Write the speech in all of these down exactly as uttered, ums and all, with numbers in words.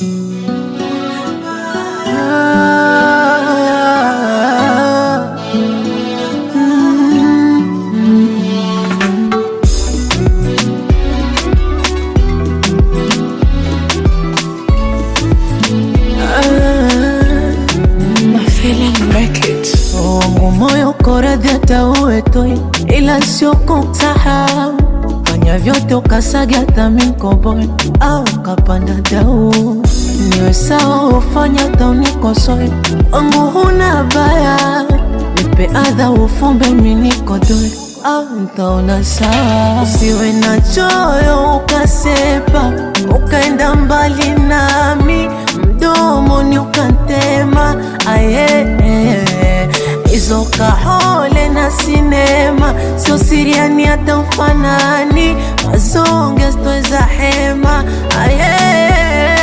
Moyo koradhi hata uwe toi, ila sio kukusahau. Fanya vyote ukasage hata minkoboy au kapanda dau. Niwe sawa ufanya hata unikosoe, wangu huna baya. Nipe adha ufumbe miniko doi au ntaona sawa. Usiwe na choyo ukasepa, ukaenda mbali nami. Mdomoni ukantema aye. Izo kahole na sinema, sio siriani hata ufanani. Mazonge stoiza hema aye.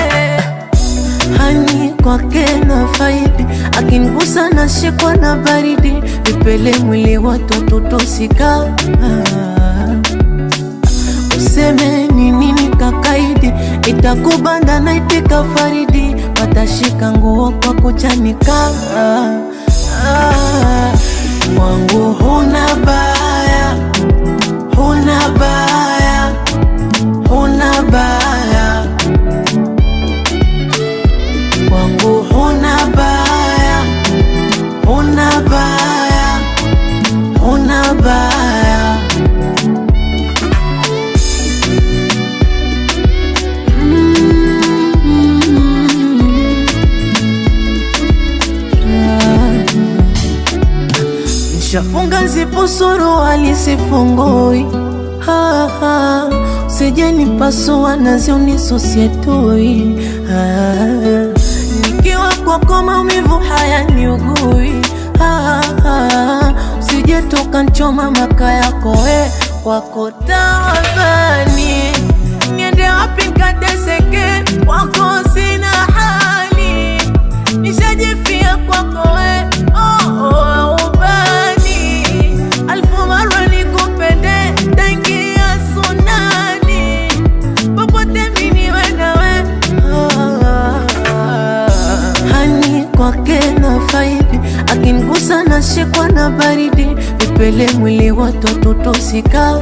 Hani kwake na faidi, akinigusa na shikwa na baridi. Vipele mwili watoto tosika. Useme ni nini kakaidi, itakubanda na itika faridi. Watashika nguo kwa kuchanika. Mwangu huna baya, huna baya, huna baya. Mwangu huna baya, huna baya, huna baya. Shafunga zipo suruali sifungui. Ha ha, usije nipasua nazi unisosietui. Ha, nikiwa kwako maumivu hayaniugui. Ha ha, usije toka nchoma maka yako we. Kwako tabani, niende wapi nkateseke. Kwako sina hali, nishajifia kwako we. Oh oh, faidi, akinigusa na shikwa na baridi. Vipele mwili watoto tosika.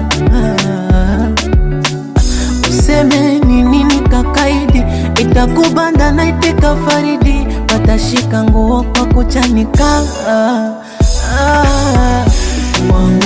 Useme ni nini kakaidi, itakubanda na itika faridi. Watashika nguo kwa kuchanika. Mwangu